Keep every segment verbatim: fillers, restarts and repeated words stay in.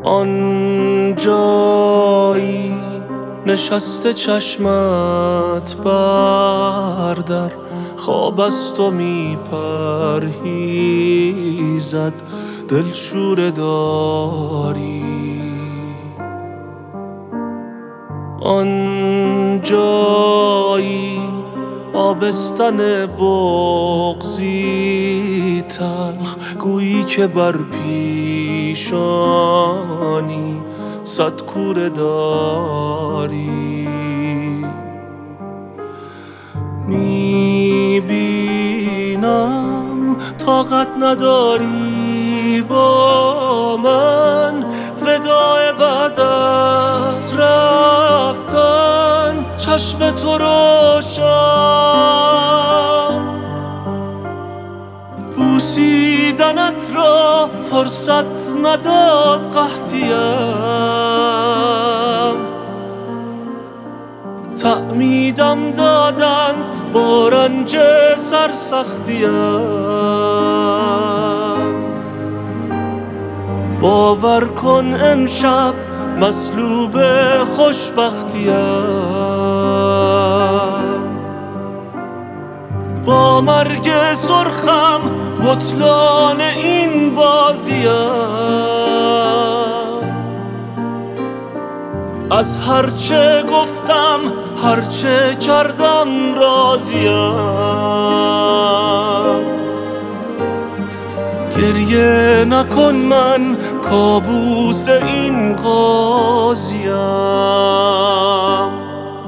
آن جایی نشسته چشمت بردر، خواب از تو می پرهیزد دلشوره داری. آن جایی آبستن بغضی تلخ، گویی که بر پیشانی صد کوره داری. میبینم طاقت نداری با من، وداع بعد از رفتن چشم تو روشن. بوسیدنت را فرصت نداد قحطیم، تعمیدم دادند با رنج سرسختیم. باور کن امشب مصلوب خوشبختیم، با مرگ سرخم بطلان این بازیم. از هرچه گفتم هرچه کردم راضیم. گریه نکن من کابوس این قاضیم.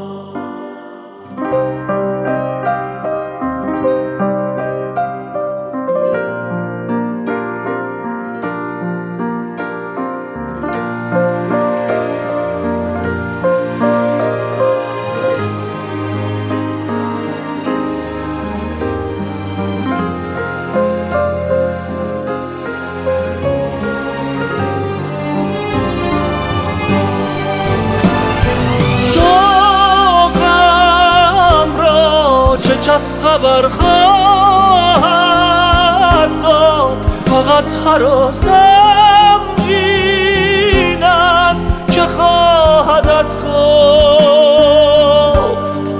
کس خبر خواهد داد، فقط هراسم این است که خواهدت گفت.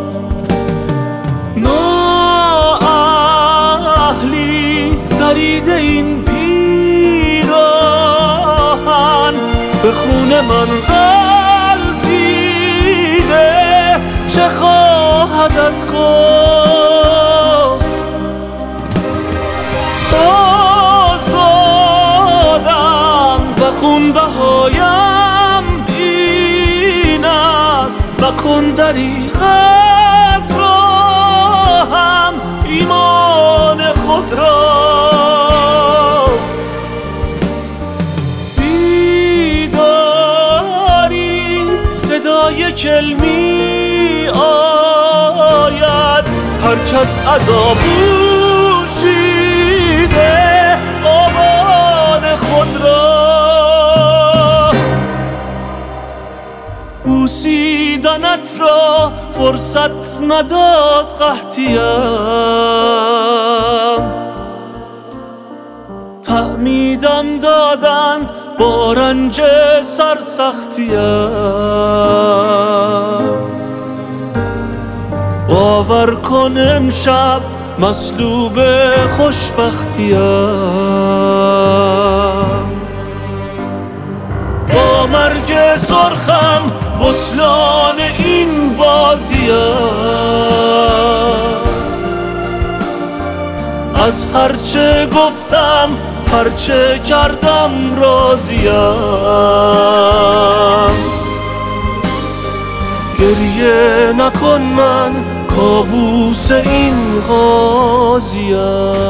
نااهلی دریده این پیراهن، به خون من غلطیده، چه خواهدت گفت. خون بهایم این است، مکن دریغ از راهم ایمان خود را. بیداری صدای کلمی آید، هر کس عذابو شیده آبان خود را. بوسیدنت را فرصت نداد قحطیم، تعمیدم دادند با رنج سرسختیم. باور کن امشب مصلوب خوشبختیم، با مرگ سرخم بطلان این بازیم. از هرچه گفتم هرچه کردم راضیم. گریه نکن من کابوس این قاضیم.